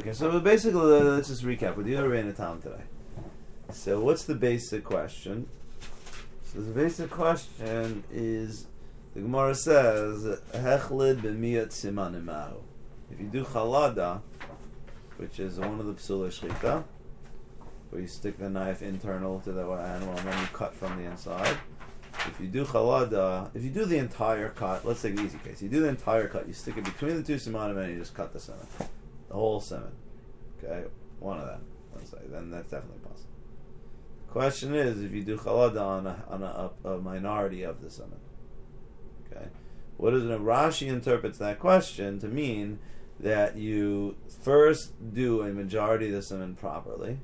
Okay, so basically, let's just recap. We're doing Rabbeinu Tam today. So what's the basic question? So the basic question is, the Gemara says, Hechlid b'miyat simanim ma'hu. If you do chalada, which is one of the psula shchita, where you stick the knife internal to the animal and then you cut from the inside. If you do chalada, if you do the entire cut, let's take the easy case. You do the entire cut, you stick it between the two simanim and you just cut the semen. The whole semen. Okay? One of them, let's say. Then that's definitely possible. The question is, if you do chalada on a minority of the semen. Okay? What is it? Rashi interprets that question to mean that you first do a majority of the semen properly.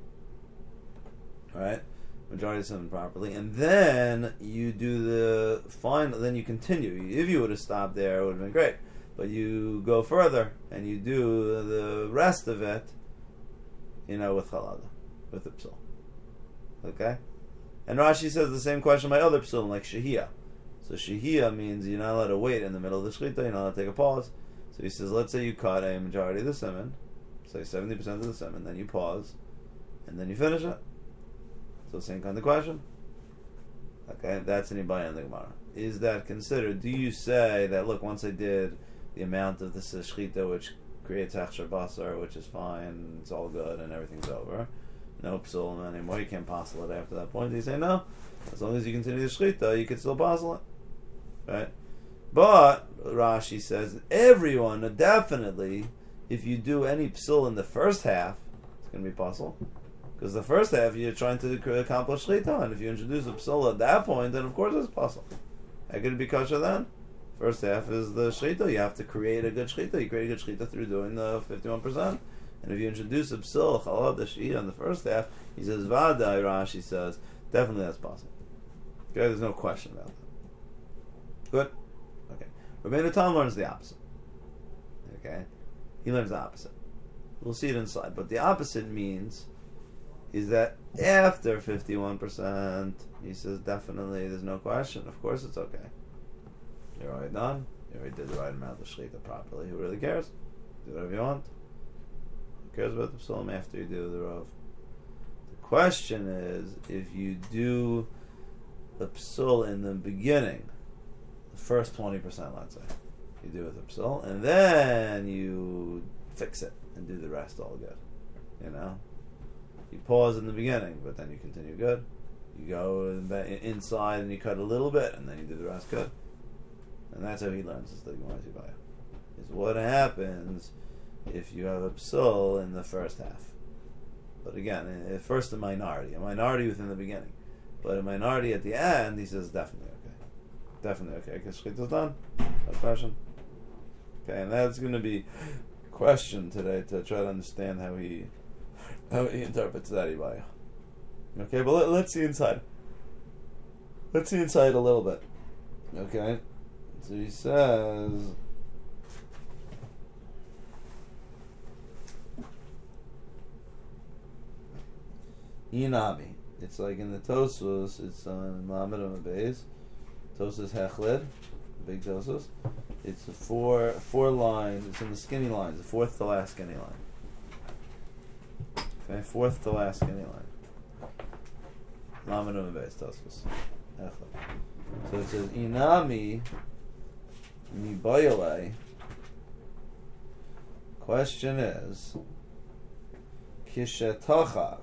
Right? Majority of the semen properly. And then you do the final, then you continue. If you would have stopped there, it would have been great. But you go further and you do the rest of it, with chalada, with the psul. Okay? And Rashi says the same question by other psulim, like shehiyah. So shehiyah means you're not allowed to wait in the middle of the shechita, you're not allowed to take a pause. So he says, let's say you cut a majority of the semen, say 70% of the semen, then you pause, and then you finish it. So same kind of question. Okay, that's an Ibaya in the Gemara. Is that considered? Do you say that, look, once I did the amount of the shechita which creates hechsher basar, which is fine, it's all good, and everything's over, no psul anymore, you can't passel it after that point? Do you say no? As long as you continue the shechita, you can still passel it. Right? But Rashi says everyone, definitely, if you do any psul in the first half, it's going to be passel. Because the first half you're trying to accomplish shechita, and if you introduce a psul at that point, then of course it's possible. How could it be kosher then? First half is the shechita. You have to create a good shechita. You create a good shechita through doing the 51%. And if you introduce a psul, chalad, the shechita in the first half, he says, Vadai, Rashi says, definitely that's possible. Okay, there's no question about that. Good? Okay. Rabbeinu Tam learns the opposite. Okay? He learns the opposite. We'll see it inside. But the opposite means is that after 51%, he says definitely there's no question. Of course it's okay. You're already done. You already did the right amount of shechita properly. Who really cares? Do whatever you want. Who cares about the psalm after you do the rov? The question is, if you do the psul in the beginning, the first 20%, let's say, you do with the psul, and then you fix it and do the rest all good. You pause in the beginning, but then you continue good. You go inside and you cut a little bit, and then you do the rest good. And that's how he learns this thing. Is what happens if you have a psul in the first half. But again, first a minority within the beginning. But a minority at the end, he says definitely okay. Definitely okay, because shechita's done. No question. Okay, and that's going to be question today to try to understand how he interprets that Ibaya. Okay, but let's see inside. Let's see inside a little bit. Okay, so he says, Inami. It's like in the Tosos, it's on Lamed Beis. Tosos Hechled, big Tosos. It's four lines. It's in the skinny lines, the fourth to last skinny line. Okay, fourth to last skinny line. Lamed Beis Tosos Hechled. So it says Inami Mi Boyale. Question is Kishetachav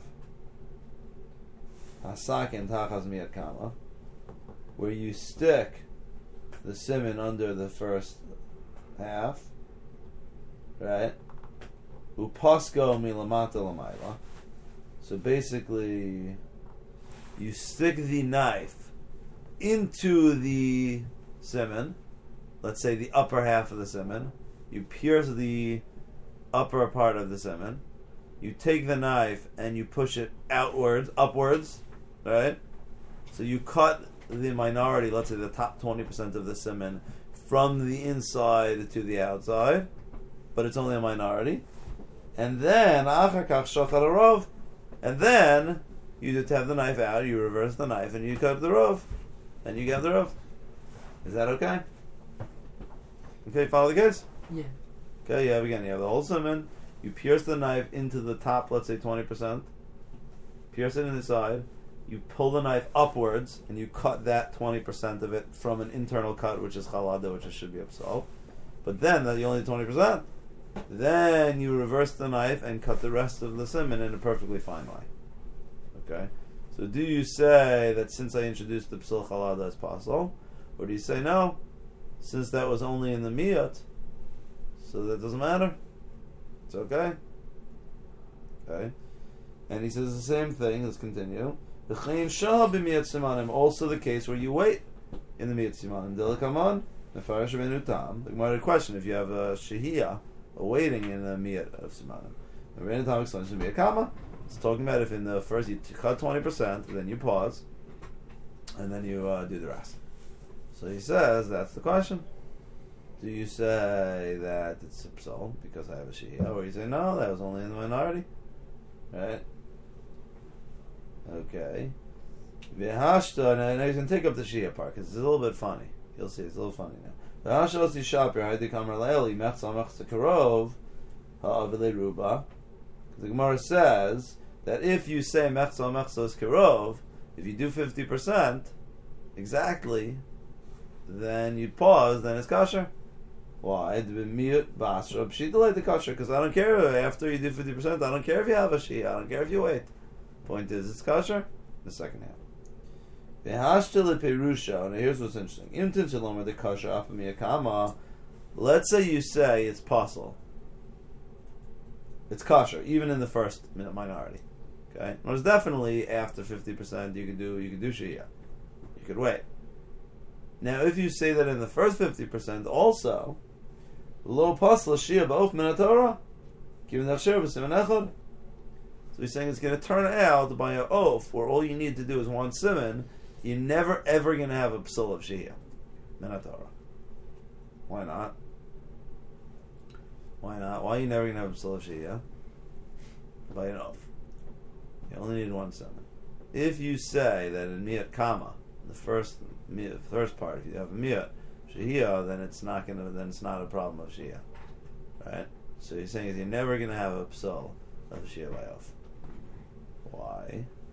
Hasakin Tachaz Miyat Kama, where you stick the siman under the first half, right? Upasko milamata lamayla. So basically, you stick the knife into the siman, let's say the upper half of the siman, you pierce the upper part of the siman, you take the knife and you push it upwards, right? So you cut the minority, let's say the top 20% of the siman, from the inside to the outside, but it's only a minority. And then, and then you just have the knife out, you reverse the knife, and you cut the rov, and you get the rov. Is that okay? Okay, follow the case? Yeah. Okay, you have the whole siman, You pierce the knife into the top, let's say 20%. Pierce it in the side. You pull the knife upwards, and you cut that 20% of it from an internal cut, which is chalada, which should be upsal. But then, that's only 20%. Then you reverse the knife and cut the rest of the siman in a perfectly fine way. Okay? So do you say that since I introduced the psil chalada as possible? Or do you say no? Since that was only in the miyat, so that doesn't matter? It's okay? Okay? And he says the same thing. Let's continue. Also the case where you wait in the miyat simanim. Dilakaman, nefarish benu tam. The Gemara question, if you have a shehiyah, a waiting in the miyat of simanim. The Rebbeinu Tam explains to be a kama. It's talking about if in the first you cut 20%, then you pause, and then you do the rest. So he says, that's the question. Do you say that it's a psal because I have a shehiyah, or you say no, that was only in the minority? Right? Okay. V'hashta, now he's going to take up the shehiyah part, because it's a little bit funny. You'll see, it's a little funny now. V'hashta osi shapir, haydi kamar le'eli, mechza mechza karov, ha'avile ruba. The Gemara says that if you say mechza mechza is karov, if you do 50% exactly, then you pause, then it's kosher. Why? Because I don't care after you do 50%, I don't care if you have a shehiyah, I don't care if you wait. Point is, it's kosher. The second half. Now here's what's interesting. Let's say you say it's possible. It's kosher, even in the first minority. Okay? Well, it's definitely after 50% you can do shehiyah. You could wait. Now, if you say that in the first 50% also, lo pasla shehiyah ba'of min haTorah, given that shehiyah b'siman echad. So he's saying it's going to turn out by an oath where all you need to do is one siman. You're never ever going to have a psul of shehiyah min haTorah. Why not? Why not? Why are you never going to have a psul of shehiyah? By an oath. You only need one siman. If you say that in miyat kama, the first part, if you have a miyat shehiyah, then it's not a problem of shehiyah, right? So you're saying you're never going to have a psul of shehiyah by oath. Why?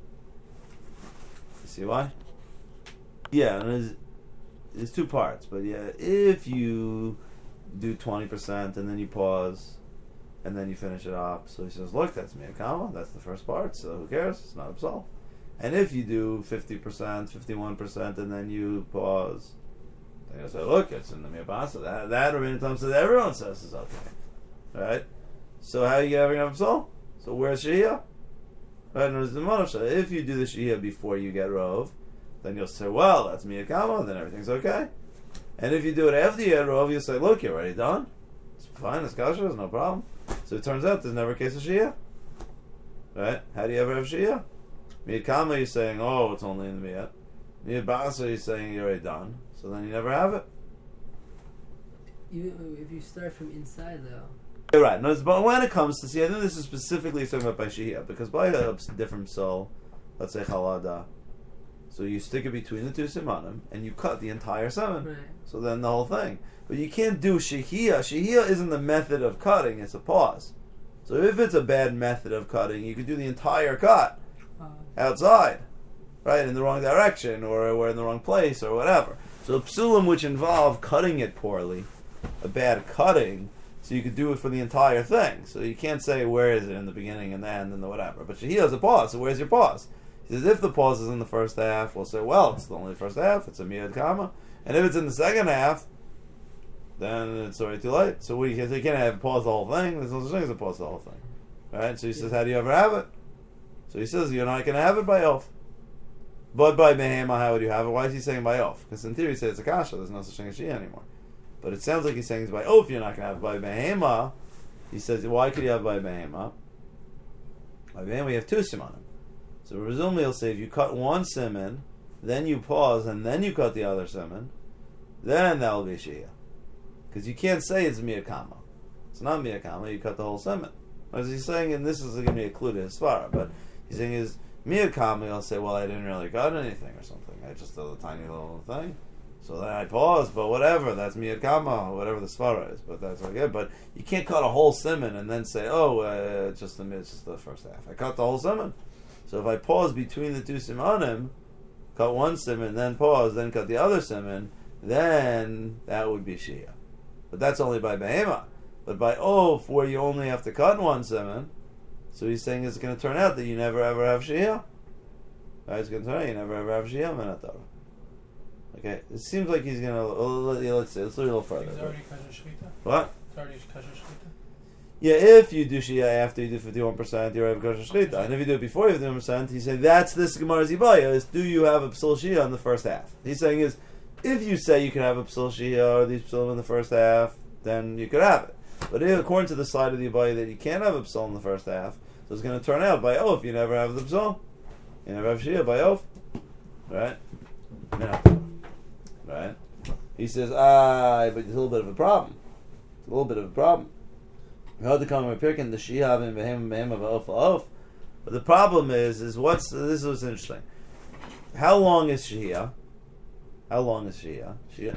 You see why? Yeah, and there's two parts, but yeah, if you do 20% and then you pause and then you finish it up, so he says, look, that's miyat kama, that's the first part, so who cares? It's not a psul. And if you do 50%, 51%, and then you pause, then you'll say, look, it's in the miyat basa. That Rebbeinu Tam says everyone says is okay, right? So how are you ever going to have psul? So where's shehiyah? Right, if you do the shehiyah before you get rov, then you'll say, well, that's miyat kama, then everything's okay. And if you do it after you get rov, you'll say, look, you're already done. It's fine, it's kosher, there's no problem. So it turns out there's never a case of shehiyah. Right? How do you ever have shehiyah? Miyat kama, you're saying, oh, it's only in the miyat. Miyat basa, you're saying you're already done. So then you never have it. If you start from inside, though. You're right. No, but when it comes to, I think this is specifically talking about by shehiyah, because by a different soul, let's say chalada, so you stick it between the two simanim, and you cut the entire semen. Right. So then the whole thing. But you can't do shehiyah. Shehiyah isn't the method of cutting, it's a pause. So if it's a bad method of cutting, you could do the entire cut outside, right, in the wrong direction, or in the wrong place, or whatever. So psulim which involve cutting it poorly, a bad cutting, so you could do it for the entire thing. So you can't say where is it in the beginning and the end and the whatever. But shehiyah is a pause, so where's your pause? He says if the pause is in the first half, we'll say, well, it's only the first half, it's a miyat kama. And if it's in the second half, then it's already too late. So what you can't say, you can't have pause the whole thing. There's no such thing as a pause the whole thing. Right? So he says, how do you ever have it? So he says, you're not going to have it by oath. But by behema, how would you have it? Why is he saying by oath? Because in theory he says it's a kasha, there's no such thing as shehiyah anymore. But it sounds like he's saying it's by oath you're not going to have it. By behema, he says, why could you have by behema? By behema you have two simanim. So presumably he'll say if you cut one siman, then you pause, and then you cut the other siman, then that will be shehiyah. Because you can't say it's miyat kama. It's not miyat kama, you cut the whole siman. As he's saying, and this is going to be a clue to his svara, but he's saying is miyat kama, he'll say, well, I didn't really cut anything or something. I just did a tiny little thing. So then I pause, but whatever, that's miyad kama, whatever the svara is, but that's okay. But you can't cut a whole simon and then say, just the first half. I cut the whole simon. So if I pause between the two simanim, cut one simon, then pause, then cut the other simon, then that would be shia. But that's only by behema. But by oaf, where you only have to cut one simon, so he's saying it's going to turn out that you never ever have shia. Right, it's going to turn out you never ever have shia minatara. Okay, it seems like he's gonna. Let's see. Let's look a little further. It's already kosher shechita. What? It's already kosher shechita. Yeah, if you do shia after you do 51%, you're over kosher shechita, and if you do it before you do 51%, he's saying that's this Gemara's ibaya. Is do you have a psul shia in the first half? He's saying is if you say you can have a psul shia or these psul in the first half, then you could have it. But if, according to the side of the ibaya that you can't have a psul in the first half, so it's going to turn out by if you never have the psul, you never have shia by oaf, right? Yeah. Right? He says, but there's a little bit of a problem. It's a little bit of a problem. But the problem is this is what's interesting. How long is Shia? How long is Shia? Shia.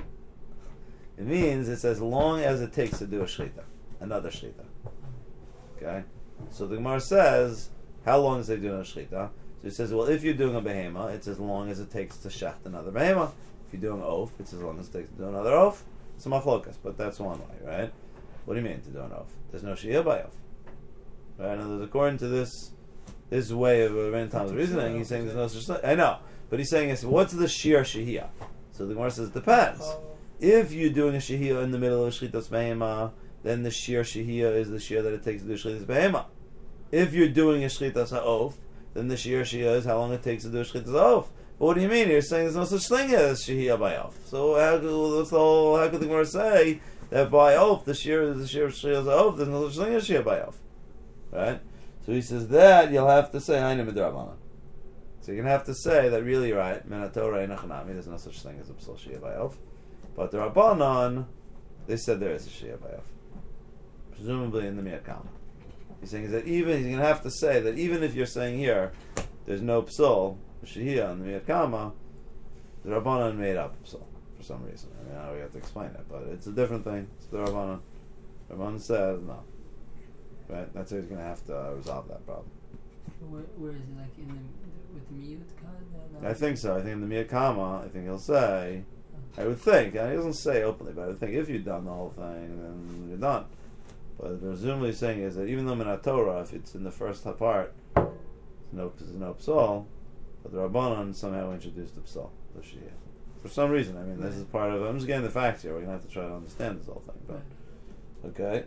It means it's as long as it takes to do a Shechita, another Shechita. Okay? So the Gemara says, how long is they doing a Shechita? So he says, well, if you're doing a behema, it's as long as it takes to shecht another behema. If you're doing oaf, it's as long as it takes to do another oaf. It's a machlokas, but that's one way, right? What do you mean to do an oaf? There's no shia by oaf. Right? And according to this way of Rebbeinu Tam's reasoning, he's saying there's no such thing. I know, but he's saying, what's the shir shehiyah? So the Gemara says it depends. If you're doing a shehiyah in the middle of a shchitas behema, then the shir shehiyah is the shir that it takes to do shchitas behema. If you're doing a shchitas ha'of, then the shir shehiyah is how long it takes to do a shchitas ha'of. But what do you mean? You're saying there's no such thing as shehiyah by oaf. So how could the Gemara say that by oaf the shir of shehiyah oaf? There's no such thing as shehiyah by oaf, right? So he says that you'll have to say Hainu midrabanan. So you're gonna have to say that really, you're right? Minatorah enachanami. There's no such thing as a psul shehiyah by oaf. But the Rabbanan, they said there is a shehiyah by oaf, presumably in the Miyat Kama. He's saying is that he's gonna have to say that even if you're saying here there's no psul shehiyah in the Miyat Kama, the Rabbanan made up psul for some reason. I mean, we have to explain it, but it's a different thing. It's the Rabbanan. The Rabbanan says no. Right? That's how he's going to have to resolve that problem. Where is it, like with the miyut kad? I think so. I think in the Miyat Kama, I think he'll say, I would think, and he doesn't say openly, but I would think if you've done the whole thing, then you're done. But presumably saying is that even though Minat Torah, if it's in the first part, there's no psal, but the Rabbanan somehow introduced the psal, the Shia. For some reason, I mean, this is part of it. I'm just getting the facts here. We're going to have to try to understand this whole thing. But okay.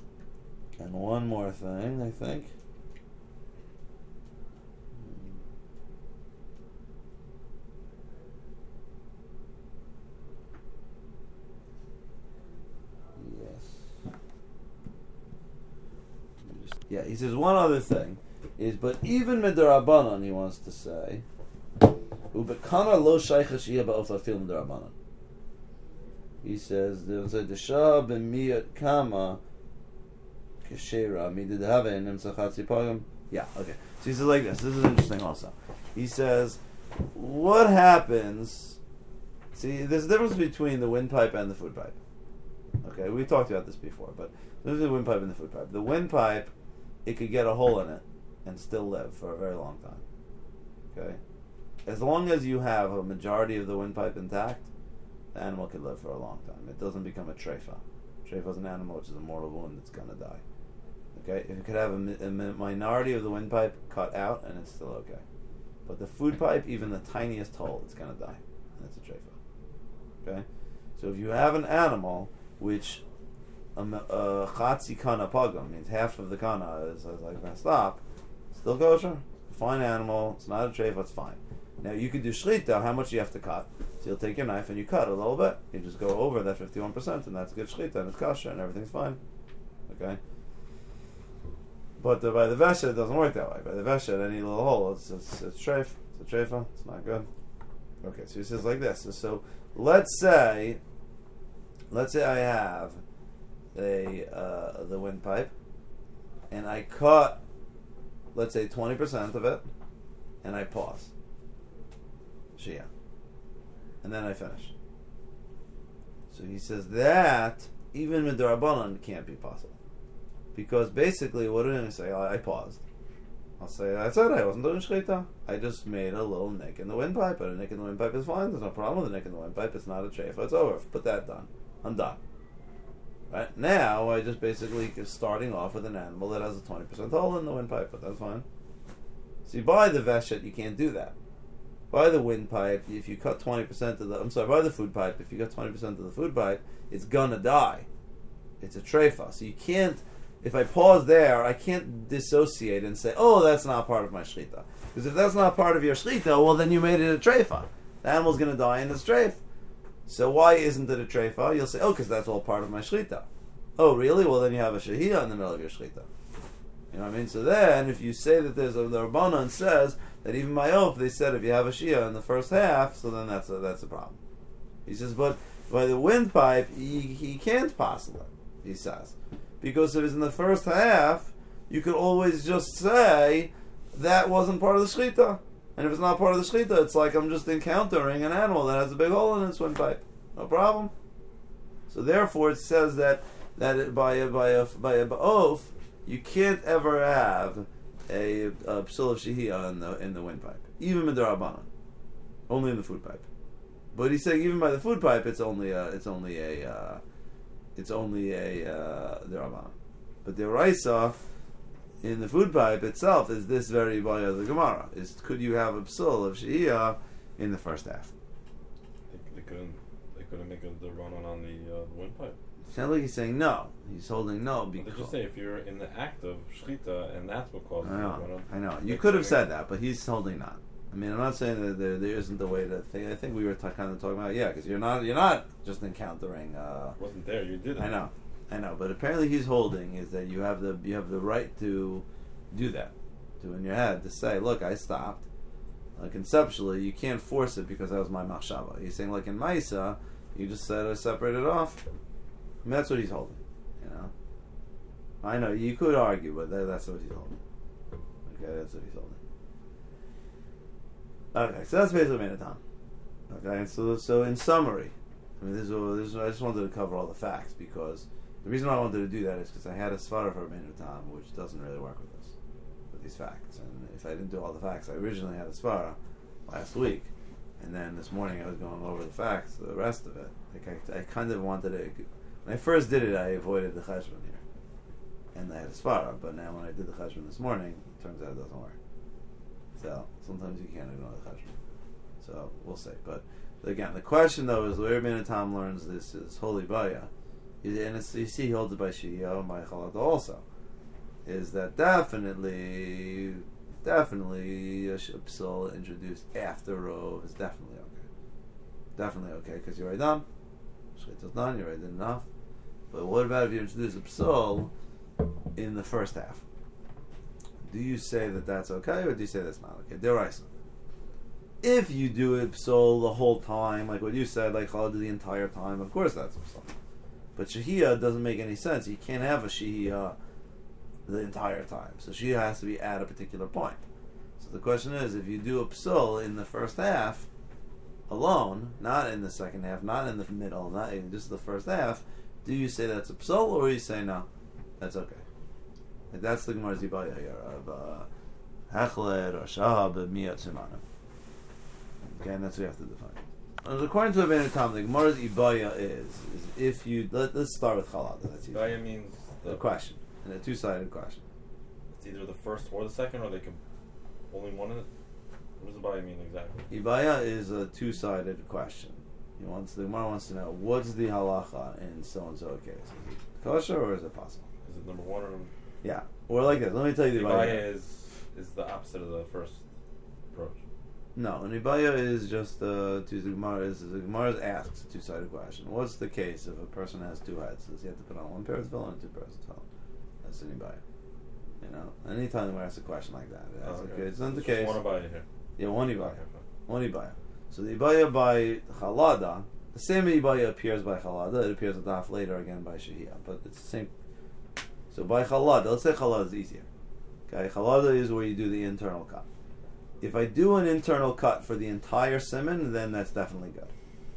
And one more thing, I think. Yeah, he says one other thing is, but even midarabanan, he wants to say, ubekana lo shaycha shia ba'of lafil midarabanan. He says there's a desha b'miyat kama keshera midid have in emsachatzi pagam. Yeah, okay. So he says like this. This is interesting also. He says, what happens? See, there's a difference between the windpipe and the food pipe. Okay, we talked about this before, but there's the windpipe and the food pipe. The windpipe, it could get a hole in it and still live for a very long time. Okay? As long as you have a majority of the windpipe intact, the animal could live for a long time. It doesn't become a treifa. Treifa is an animal which is a mortal wound that's going to die. Okay? If you could have a minority of the windpipe cut out, and it's still okay. But the food pipe, even the tiniest hole, it's going to die. And it's a treifa. Okay? So if you have an animal which chatzi kana pagam means half of the kana is like messed up, still kosher, fine animal, it's not a treifa, it's fine. Now you could do shlita, how much do you have to cut? So you'll take your knife and you cut a little bit, you just go over that 51% and that's good shlita and it's kosher and everything's fine. Okay? But by the veshet it doesn't work that way. By the veshet, any little hole, it's treif, it's a treifa, it's not good. Okay, so he says like this. So let's say I have the windpipe, and I cut, let's say 20% of it, and I pause, shia, and then I finish. So he says that even midrabanan can't be possible. Because basically, what am I going to say? I paused. I'll say, that's it, I wasn't doing shchita. I just made a little nick in the windpipe, but a nick in the windpipe is fine. There's no problem with a nick in the windpipe. It's not a treifa. It's over. Put that done. I'm done. Right? Now, I just basically is starting off with an animal that has a 20% hole in the windpipe, but that's fine. See, by the veshet, you can't do that. By the windpipe, if you cut 20% of the... by the food pipe, if you cut 20% of the food pipe, it's gonna die. It's a treifa. So you can't... If I pause there, I can't dissociate and say, oh, that's not part of my shchita. Because if that's not part of your shchita, well, then you made it a treifa. The animal's going to die in its treif. So why isn't it a treifa? You'll say, oh, because that's all part of my shchita. Oh, really? Well, then you have a shahiyah in the middle of your shchita. You know what I mean? So then, if you say that the Rabbanan says that even by oath, they said if you have a shia in the first half, so then that's a problem. He says, but by the windpipe, he can't possibly, he says. Because if it's in the first half, you could always just say that wasn't part of the shechita. And if it's not part of the shechita, it's like I'm just encountering an animal that has a big hole in its windpipe. No problem. So therefore, it says that by a oath, you can't ever have a psul of shehiyah in the windpipe, even in the rabbanan, only in the food pipe. But he's saying even by the food pipe, it's only a the Rabbanan. But the Raisa in the food pipe itself is this very baya of the Gemara. Could you have a psul of shehiyah in the first half? They couldn't make the run on the windpipe. Sounds like he's saying no. He's holding no They because just say if you're in the act of shchita and that's what causes I know. You could have said that, but he's holding not. I mean, I'm not saying that there isn't a way to think. I think we were kind of talking about because you're not just encountering. Wasn't there? You did it. I know. But apparently, he's holding is that you have the right to do that, to in your head to say, look, I stopped. Conceptually, you can't force it because that was my machshava. He's saying like in Maisa, you just said I separated it off. I mean, that's what he's holding. I know you could argue, but that's what he's holding. Okay, that's what he's holding. Okay, so that's basically Menatam. Okay, and so in summary, I mean, this I just wanted to cover all the facts because the reason why I wanted to do that is because I had a svara for Menatam, which doesn't really work with this, with these facts. And if I didn't do all the facts, I originally had a svara last week, and then this morning I was going over the facts, the rest of it. Like I kind of wanted to. When I first did it, I avoided the cheshbon here, and I had a svara. But now when I did the cheshbon this morning, it turns out it doesn't work. So sometimes you can't ignore the cheshbon. So we'll see. But again, the question though is where Ben Tam learns this is holy baya, and you see he holds it by shiyah and by chalata also. Is that definitely a psul introduced after rov is definitely okay because you're right done. Shchita's done. You're right did enough. But what about if you introduce a psul in the first half? Do you say that that's okay, or do you say that's not okay? Deraisa. If you do it psul the whole time, like what you said, like challah the entire time, of course that's psul. But shehiyah doesn't make any sense. You can't have a shehiyah the entire time. So shehiyah has to be at a particular point. So the question is, if you do a psul in the first half alone, not in the second half, not in the middle, not in just the first half, do you say that's a psul, or you say no, that's okay? Like that's the Gemara's Ibaya here of Hechler or Shahab Miyat Simana. Okay, and that's what you have to define. And according to Rabbeinu Tam, the Gemara's Ibaya is if you let's start with Chalada. That's easy. Ibaya means the question, and a two-sided question. It's either the first or the second, or they can only one in it. What does Ibaya mean exactly? Ibaya is a two-sided question. The Gemara wants to know what's the halacha in so and so a case. Is it kosher or is it possible? Is it number one or number? Yeah, or like this. Let me tell you the Ibaya is the opposite of the first approach. No, an Ibaya is just the Gemara asks a two-sided question. What's the case if a person has two heads? Does he have to put on one pair of tefillin and two pairs of tefillin? That's an Ibaya. Anytime the Gemara asks a question like that, it's not the case. One Ibaya here. Yeah, one Ibaya. One Ibaya. So the Ibaya by Chalada, the same Ibaya appears by Chalada. It appears a daf later again by Shehiyah, but it's the same. So by Chalada, let's say Chalada is easier. Okay, Chalada is where you do the internal cut. If I do an internal cut for the entire siman, then that's definitely good.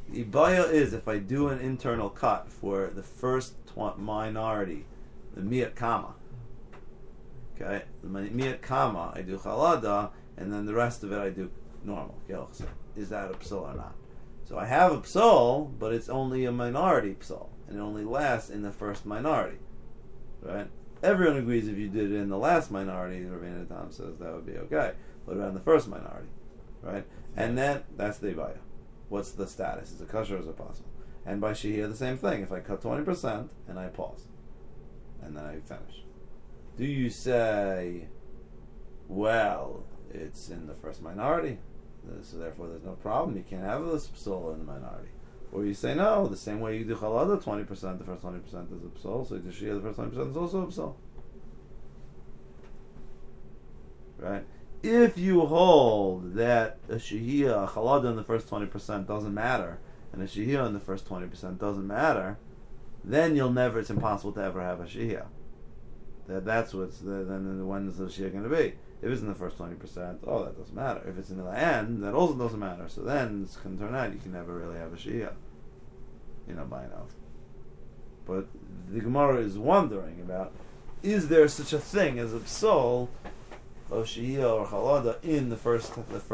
The ibaya is if I do an internal cut for the first minority, the miyat kama. Okay, the miyat kama I do chalada, and then the rest of it I do normal. Is that a psul or not? So I have a psul, but it's only a minority psul, and it only lasts in the first minority. Right? Everyone agrees if you did it in the last minority, Rabbeinu Tam says that would be okay. What about in the first minority? Right? And then, that's the ibaya. What's the status? Is it kosher or is it possible? And by shehiyah, the same thing. If I cut 20% and I pause, and then I finish. Do you say, well, it's in the first minority, so therefore there's no problem, you can't have this psul in the minority? Or you say, no, the same way you do chalada, 20%, the first 20% is a psul, so you do shehiyah, the first 20% is also a psul. Right? If you hold that a shehiyah, a chalada in the first 20% doesn't matter, and a shehiyah in the first 20% doesn't matter, then it's impossible to ever have a shehiyah. That's then when is the shehiyah going to be? If it's in the first 20%, that doesn't matter. If it's in the end, that also doesn't matter. So then it can turn out you can never really have a shehiyah. By now. But the Gemara is wondering about, is there such a thing as a psul of shehiyah or chalada in the first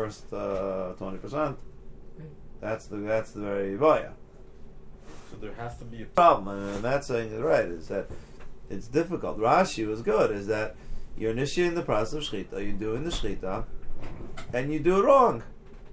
20%? That's the very ibaya. So there has to be a problem, and that's saying is right, is that it's difficult. Rashi was good, is that you're initiating the process of shechita, you're doing the shechita, and you do it wrong.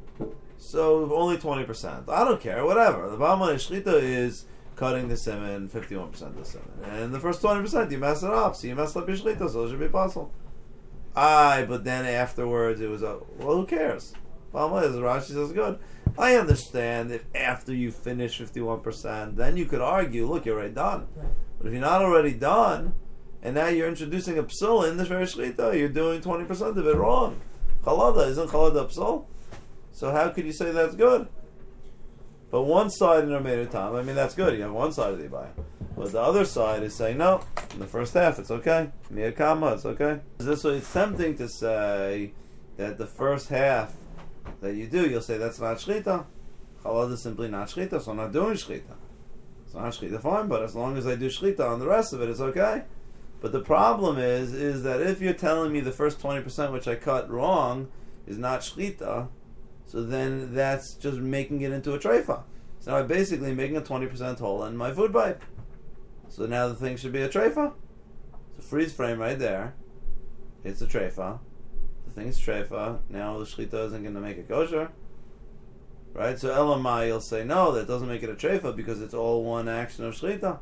So only 20%. I don't care, whatever. The bottom line of shechita is cutting the semen, 51% of the semen. And the first 20% you mess it up, so you mess up your shechita, so it should be possible. But then afterwards it was who cares? Bottom line is Rashi says good. I understand if after you finish 51%, then you could argue, look, you're already done. But if you're not already done, and now you're introducing a psul in this very shechita, you're doing 20% of it wrong. Chalada, isn't chalada a psul? So how could you say that's good? But one side in Rabbeinu Tam, that's good, you have one side of the ibaya. But the other side is saying, no, in the first half it's okay. Miyat kama, it's okay. This way it's tempting to say that the first half that you do, you'll say that's not shechita. Chalada is simply not shechita, so I'm not doing shechita. It's not shechita, fine, but as long as I do shechita on the rest of it, it's okay. But the problem is that if you're telling me the first 20% which I cut wrong is not shechita, so then that's just making it into a treifa. So now I'm basically making a 20% hole in my food pipe. So now the thing should be a treifa. It's a freeze frame right there. It's a treifa. The thing's treifa. Now the shechita isn't going to make it kosher. Right? So Elamai, you'll say, no, that doesn't make it a treifa because it's all one action of shechita.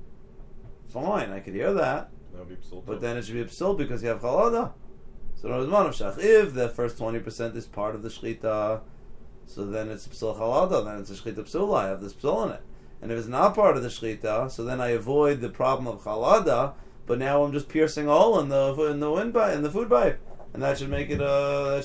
Fine, I could hear that. That would be psul. But then it should be a psul because you have chalada. So if the first 20% is part of the shechita, so then it's psul chalada, then it's a shechita psula, I have this psul in it. And if it's not part of the shechita, so then I avoid the problem of chalada, but now I'm just piercing a hole in the food pipe, and that should make it a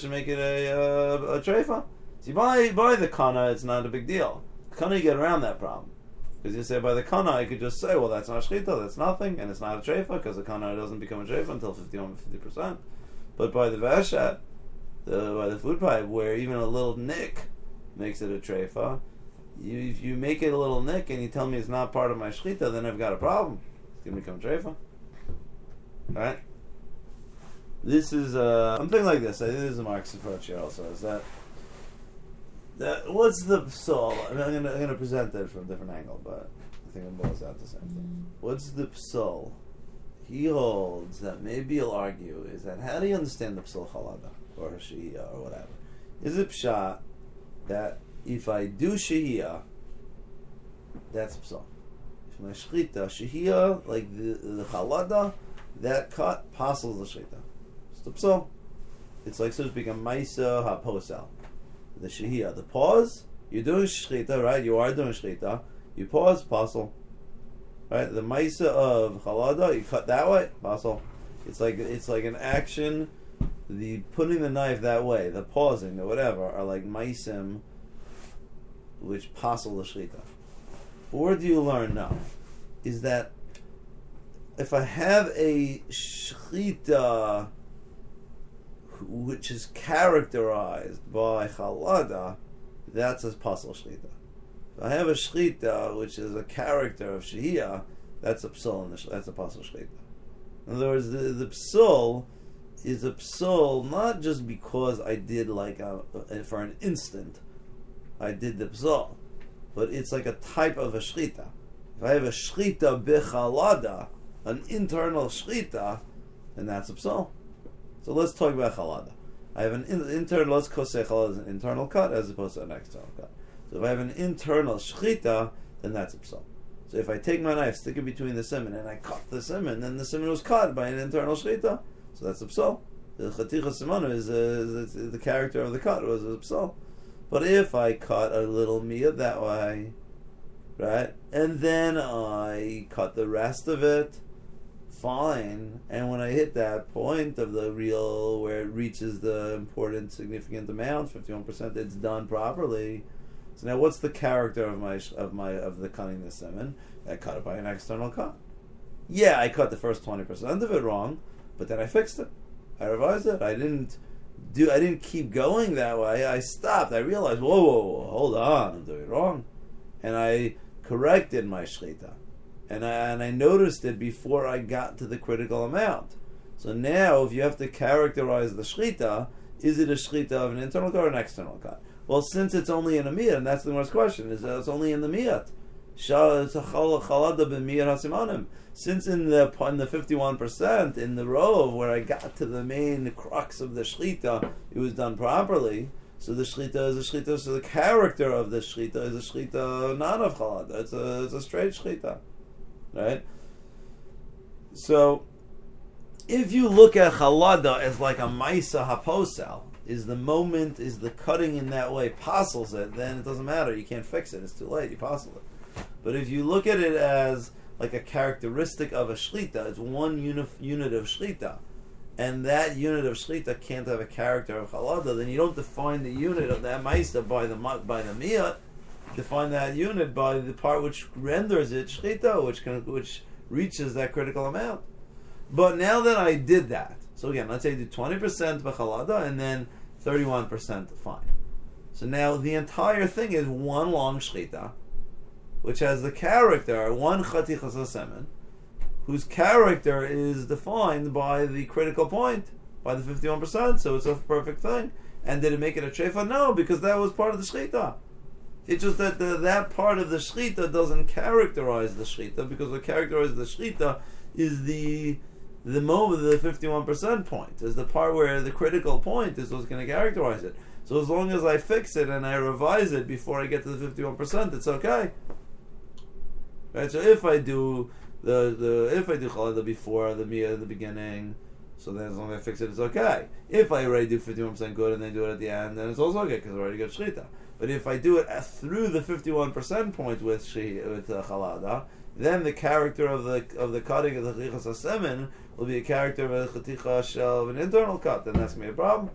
treifa. See, by the kana, it's not a big deal. Kana, you get around that problem. Because you say by the kana, I could just say, well, that's not shechita, that's nothing, and it's not a treifa, because the kana doesn't become a treifa until 50%. But by the vashat, by the food pipe, where even a little nick makes it a treifa, if you make it a little nick and you tell me it's not part of my shechita, then I've got a problem. It's going to become treifa. Alright? This is something like this. I think this is a Mark's approach here also. Is that what's the psul? I'm going to present that from a different angle, but I think it boils out the same thing. What's the psul? He holds that maybe he'll argue is that how do you understand the psul chalada or shehiyah or whatever? Is it pshat that if I do shehiyah, that's psul? If my shehiyah, like the chalada, that cut passes the shechita. It's the psul. It's like so to speak a maisa haposel. The shehiyah, the pause. You're doing shechita, right? You are doing shechita. You pause, pasel. Right, the maisa of chalada, you cut that way, pasel. It's like an action. The putting the knife that way, the pausing, the whatever, are like maisim, which pasel the shechita. Or do you learn now? Is that if I have a shechita which is characterized by chalada, that's a pasel shechita. If I have a shchita, which is a character of shehiyah, that's a psul, that's a pasul shchita. In other words, the psul is a psul not just because I did for an instant, I did the psul, but it's like a type of a shchita. If I have a shchita b'chalada, an internal shchita, then that's a psul. So let's talk about chalada. I have an internal, let's say chalada is an internal cut as opposed to an external cut. So if I have an internal shchita, then that's a psul. So if I take my knife, stick it between the siman, and I cut the siman, then the siman was cut by an internal shchita. So that's a psul. The chaticha simana is the character of the cut was a psul. But if I cut a little miyad that way, right, and then I cut the rest of it, fine. And when I hit that point of the reel where it reaches the important, significant amount, 51%, it's done properly. So now, what's the character of the cutting the semen? I cut it by an external cut. Yeah, I cut the first 20% of it wrong, but then I fixed it. I revised it. I didn't keep going that way. I stopped. I realized, whoa, hold on, I'm doing it wrong, and I corrected my shchita, and I noticed it before I got to the critical amount. So now, if you have to characterize the shchita, is it a shchita of an internal cut or an external cut? Well, since it's only in a miyat, and that's the next question, is that it's only in the miyat. Since in the 51%, in the row where I got to the main crux of the shchita, it was done properly. So the shchita is a shchita. So the character of the shchita is a shchita not of chalada. It's a straight shchita, right? So if you look at chalada as like a maisa haposel, is the cutting in that way passels it, then it doesn't matter. You can't fix it. It's too late. You passel it. But if you look at it as like a characteristic of a shchita, it's one unit of shchita, and that unit of shchita can't have a character of chalada, then you don't define the unit of that maisa by the miyat. Define that unit by the part which renders it shchita, which reaches that critical amount. But now that I did that, so again, let's say I did 20% b'chalada and then 31% fine. So now the entire thing is one long shchita, which has the character, one chatichas semen, whose character is defined by the critical point, by the 51%, so it's a perfect thing. And did it make it a trefa? No, because that was part of the shchita. It's just that that part of the shchita doesn't characterize the shchita, because what characterizes the shchita is the moment, the 51% point, is the part where the critical point is what's going to characterize it. So as long as I fix it and I revise it before I get to the 51%, it's okay. Right? So if I do if I do chalada before the miyah at the beginning, so then as long as I fix it, it's okay. If I already do 51% good and then do it at the end, then it's also okay because I already got shchita. But if I do it through the 51% point with chalada, then the character of the cutting of the chatichas hasemen will be a character of a chaticha of an internal cut. Then that's gonna be a problem.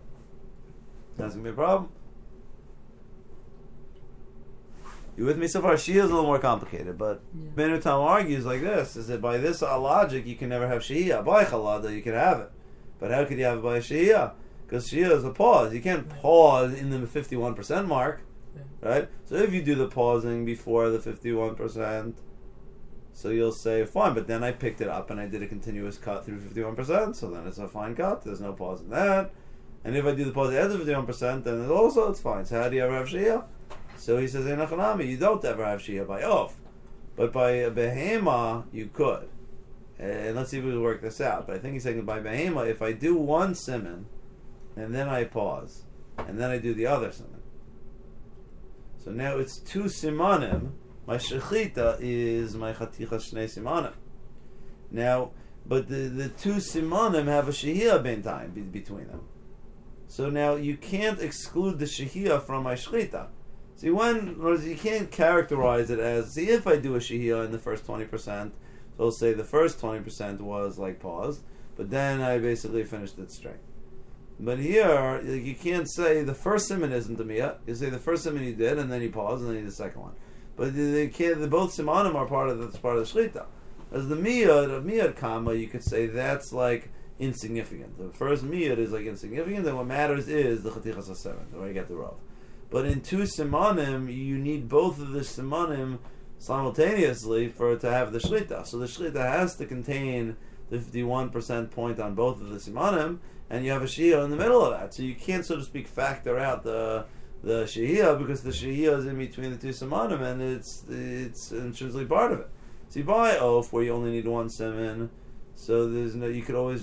You with me so far? Shia is a little more complicated, but Benu Tam argues like this: is that by this logic you can never have shehiyah. By chalada you can have it, but how could you have it by shehiyah? Because shehiyah is a pause. You can't pause in the 51% mark, right? So if you do the pausing before the 51%, so you'll say fine, but then I picked it up and I did a continuous cut through 51%, so then it's a fine cut. There's no pause in that. And if I do the pause at the 51%, then it's fine. So how do you ever have shehiyah? So he says, you don't ever have shehiyah by off. But by a behema, you could. And let's see if we can work this out. But I think he's saying that by behema, if I do one siman, and then I pause, and then I do the other siman. So now it's two simanim. My shechita is my chaticha shnei simanim. Now, but the two simanim have a shehiyah time between them. So now you can't exclude the shehiyah from my shechita. See, you can't characterize it as, see, if I do a shehiyah in the first 20%, so I'll say the first 20% was like paused, but then I basically finished it straight. But here, you can't say the first siman isn't the miyah. You say the first siman you did, and then you pause, and then you do the second one. But they can't, both simanim are part of the shechita. As the miyad kama, you could say that's like insignificant. The first miyad is like insignificant, and what matters is the chatichas hasemen, where you get the rov. But in two simanim, you need both of the simanim simultaneously for it to have the shlita. So the shlita has to contain the 51% point on both of the simanim, and you have a shihiyah in the middle of that. So you can't, so to speak, factor out the shihiyah, because the shihiyah is in between the two simanim, and it's intrinsically part of it. So you buy oaf where you only need one siman, so there's no, you could always,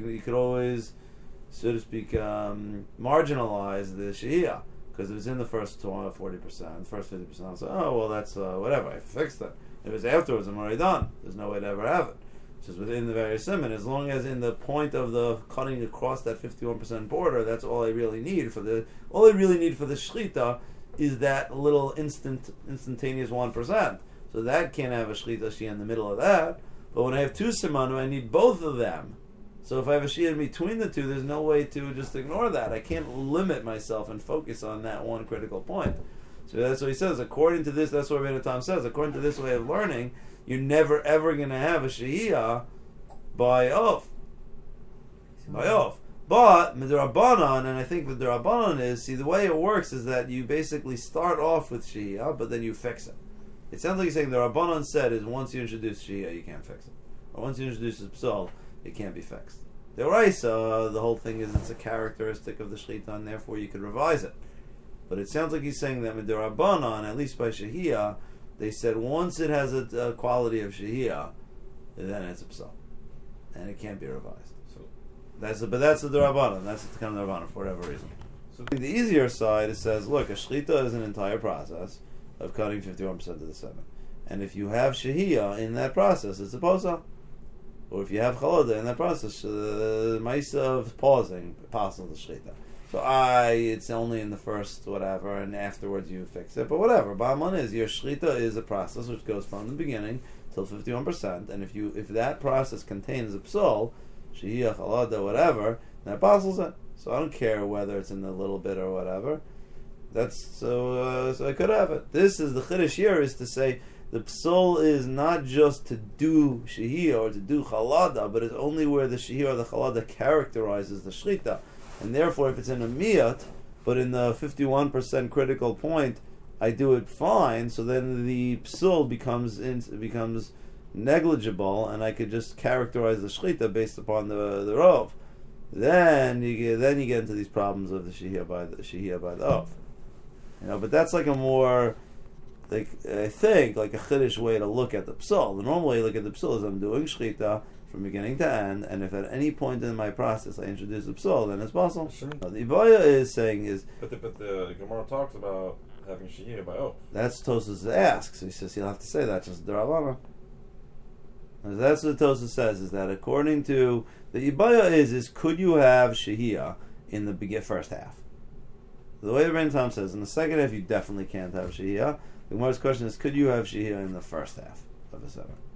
so to speak, marginalize the shihiyah, because if it's in the first 40%, first 50%, I'll say, oh, well, that's whatever, I fixed it. If it's afterwards, I'm already done. There's no way to ever have it. It's just within the various siman. As long as in the point of the cutting across that 51% border, that's all I really need for the shchita is that little instantaneous 1%. So that can't have a shchita shia in the middle of that. But when I have two simanim, I need both of them. So if I have a shia in between the two, there's no way to just ignore that. I can't limit myself and focus on that one critical point. So that's what he says. According to this, that's what Rabbeinu Tam says. According to this way of learning, you're never ever going to have a shehiyah by off. By off. But Midrabanan, and I think the Darabanan is, see, the way it works is that you basically start off with shehiyah, but then you fix it. It sounds like you're saying the Rabbanan said is once you introduce shehiyah, you can't fix it. Or once you introduce the psal, it can't be fixed. The Oraisa, the whole thing is it's a characteristic of the Shechita, and therefore you could revise it. But it sounds like he's saying that with the Rabbanan, at least by Shehiyah, they said once it has a quality of Shehiyah, then it's a psal. And it can't be revised. So that's the Rabbanan. That's the kind of Rabbanan for whatever reason. So the easier side, it says, look, a Shechita is an entire process of cutting 51% of the 7. And if you have Shehiyah in that process, it's a posal. Or if you have chalada in that process, the ma'isa of pausing, possible the shchita. So it's only in the first whatever, and afterwards you fix it. But whatever, bottom line is your shchita is a process which goes from the beginning till 51%, and if that process contains a psal, shehiyah, chalada, whatever, that apostles it. So I don't care whether it's in the little bit or whatever. That's so I could have it. This is the chiddush here, is to say, the psal is not just to do shehiyah or to do chalada, but it's only where the shehiyah or the chalada characterizes the shchita. And therefore, if it's in a miyat, but in the 51% critical point, I do it fine, so then the psal becomes negligible, and I could just characterize the shchita based upon the rov. Then you get into these problems of the shehiyah by the ov. But that's like a more, like, I think, like a chiddush way to look at the psal. The normal way to look at the psal is I'm doing shchita from beginning to end, and if at any point in my process I introduce the psal, then it's possible. Sure. The Ibaya is saying is... But the Gemara talks about having shehiyah by oath. That's Tosas asks. So he says you'll have to say that, just D'Rabbanan. That's what Tosas says, is that according to... The Ibaya is could you have shehiyah in the first half? The way the Rebbeinu Tam says, in the second half you definitely can't have shehiyah. The Gemara's question is, could you have shehiyah in the first half of a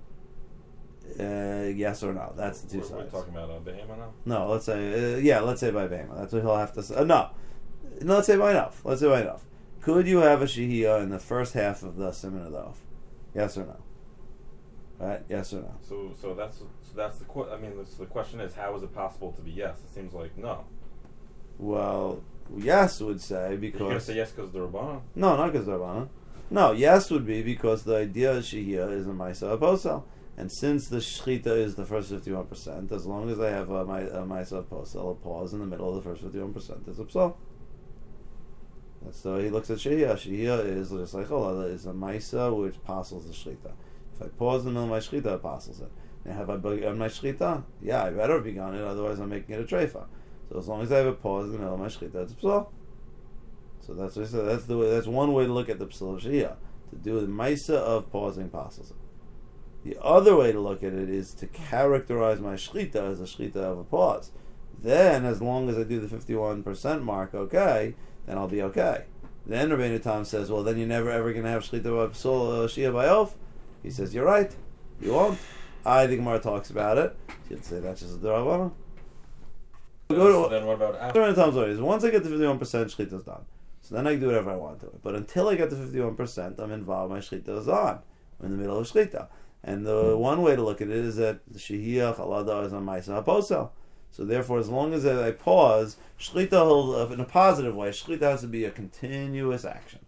7? Yes or no? That's the two sides. We're talking about behema now? No, let's say, let's say by behema. That's what he'll have to say. No, let's say by enough. Could you have a shehiyah in the first half of the siman of the oaf? Yes or no? Right? Yes or no? So that's the the question is, how is it possible to be yes? It seems like no. Well, yes would say because... You're going to say yes because of the Rabbanan? No, not because of the Rabbanan. No, yes would be because the idea of shehiyah is a ma'isa posel. And since the shchita is the first 51%, as long as I have a ma'isa posel, a pause in the middle of the first 51%, it's a psal. So he looks at shehiyah. Shehiyah is just like challah, is a ma'isa which passes the shchita. If I pause in the middle of my shchita, it passes it. Now have I begun my shchita? Yeah, I better have begun it, otherwise I'm making it a treifa. So as long as I have a pause in the middle of my shchita, it's a psal. So that's what I said. That's one way to look at the psal of shehiyah. To do the ma'isa of pausing passes it. The other way to look at it is to characterize my shchita as a shchita of a pause. Then, as long as I do the 51% mark, okay, then I'll be okay. Then Rabbeinu Tam says, well, then you're never ever going to have shchita by psal shehiyah by oaf. He says, you're right, you won't. The Gemara talks about it. She'll say that's just a D'Rabbanan. So then what about after? Once I get to 51%, shchita is done. So then I can do whatever I want to it. But until I get to 51%, I'm involved. My shchita is on. I'm in the middle of shchita. And the one way to look at it is that the shehiyah chalada is on ma'isa posel. So therefore, as long as I pause, shchita in a positive way, shchita has to be a continuous action,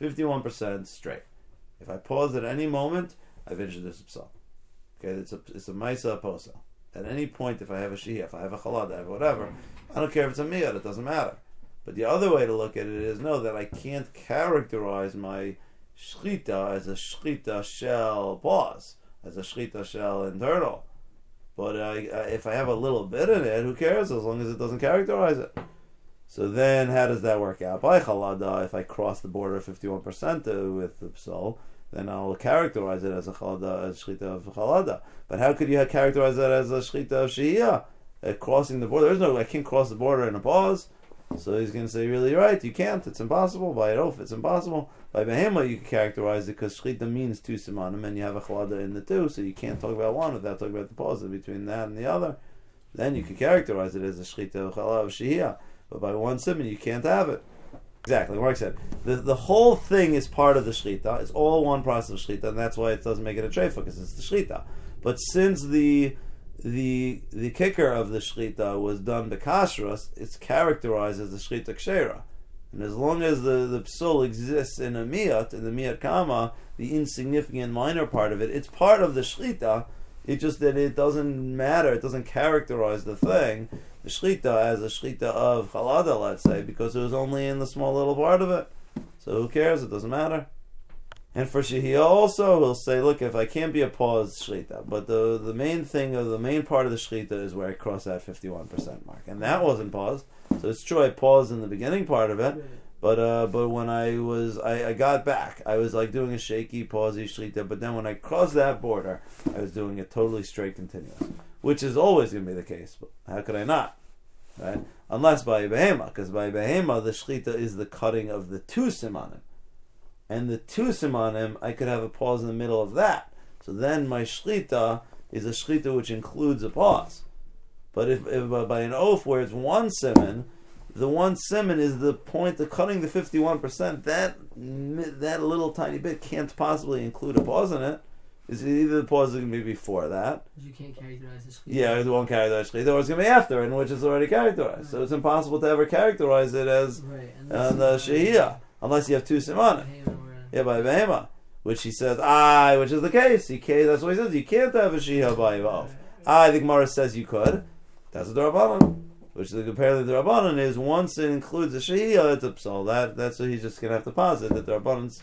51% straight. If I pause at any moment, I've introduced a psal. Okay, it's a maisa posa. At any point, if I have a shihia, if I have a chalad, I have whatever, I don't care if it's a miyad, it doesn't matter. But the other way to look at it is, no, that I can't characterize my shchita as a shchita shell pause, as a shchita shell internal. But if I have a little bit in it, who cares, as long as it doesn't characterize it. So then, how does that work out? By chalada, if I cross the border of 51% with the psal, then I'll characterize it as a chalada, as shchita of chalada. But how could you characterize that as a shchita of shihiyah? Crossing the border, I can't cross the border in a pause. So he's going to say, really right, you can't, it's impossible. By an oath, it's impossible. By behema, you can characterize it because shchita means two simanim, and you have a chalada in the two, so you can't talk about one without talking about the pause between that and the other. Then you can characterize it as a shchita of chalada of shihiyah. But by one siman, you can't have it. Exactly, Mark said. The whole thing is part of the shchita. It's all one process of shchita, and that's why it doesn't make it a treifa, because it's the shchita. But since the kicker of the shchita was done bekashrus, it's characterized as the shchita kshera. And as long as the psul exists in a miyat, in the miyat kama, the insignificant minor part of it, it's part of the shchita. It's just that it doesn't matter, it doesn't characterize the thing, the shchita, as a shchita of chalada, let's say, because it was only in the small little part of it. So who cares? It doesn't matter. And for shihiyah also, he'll say, look, if I can't be a paused shchita, but the main thing, of the main part of the shchita is where I cross that 51% mark. And that wasn't paused. So it's true, I paused in the beginning part of it, but when I got back, I was like doing a shaky, pausey shchita, but then when I crossed that border, I was doing it totally straight continuous, which is always going to be the case, but how could I not? Right? Unless by behema, because by behema, the shchita is the cutting of the two simanim. And the two simanim, I could have a pause in the middle of that. So then my shchita is a shchita which includes a pause. But if by an oath where it's one siman, the one siman is the point, the cutting the 51%, that little tiny bit can't possibly include a pause in it. It's either the pause is going to be before that. You can't characterize the shchita. Yeah, it won't characterize shchita, or it's going to be after, in which it's already characterized. Right. So it's impossible to ever characterize it as the shehiyah, unless you have two simanim. Yeah, by behema, which he says, which is the case. That's what he says. You can't have a shehiyah by oath. The Gemara says you could. That's a darabanan. Which apparently the darabanan is once it includes a shehiyah, it's a psal. That's what he's just going to have to posit. The darabanans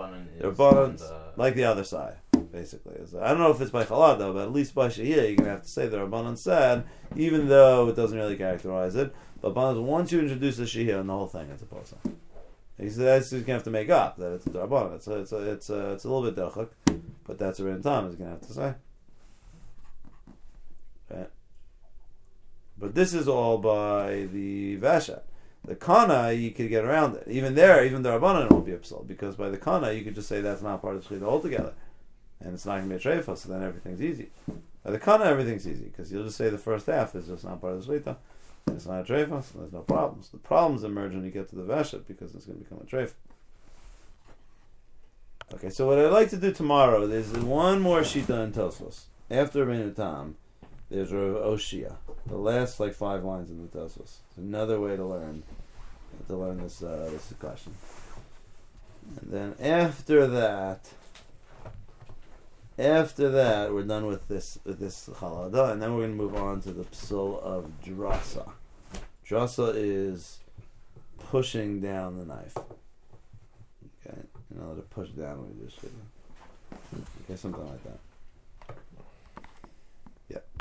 like the other side, basically. I don't know if it's by chalada, but at least by shehiyah, you're going to have to say the darabanan said, even though it doesn't really characterize it. But once you introduce the shehiyah and the whole thing, it's a posa. He said that's he's going to have to make up that it's a darabanan. It's a little bit dachak, but that's what Rebbeinu Tam is going to have to say. Right. But this is all by the Vashat. The Kana, you could get around it. Even the Rabbanan won't be upsold, because by the Kana, you could just say that's not part of the Shechita altogether. And it's not going to be a Treifa, so then everything's easy. By the Kana, everything's easy, because you'll just say the first half is just not part of the Shechita. And it's not a Treifa, so there's no problems. The problems emerge when you get to the Vashat, because it's going to become a Treifa. Okay, so what I'd like to do tomorrow, there's one more Shita in Tosfos. After Rebbeinu Tam, there's Rav Oshia. The last 5 lines in the Tosfos. It's another way to learn this question. And then after that, we're done with this chalada, and then we're going to move on to the psul of drasa. Drasa is pushing down the knife. Okay, in order to push down, we just something like that.